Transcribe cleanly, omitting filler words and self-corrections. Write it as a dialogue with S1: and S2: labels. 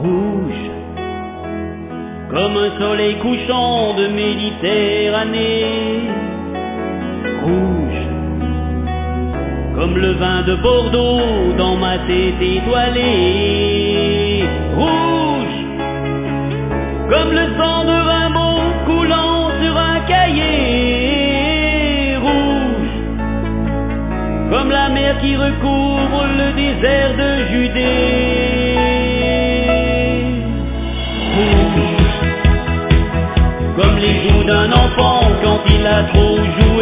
S1: rouge, comme un soleil couchant de Méditerranée, rouge, comme le vin de Bordeaux dans ma tête étoilée, rouge, comme le sang de Rimbaud coulant sur un cahier, rouge, comme la mer qui recouvre le désert de Judée, rouge, comme les joues d'un enfant quand il a trop joué,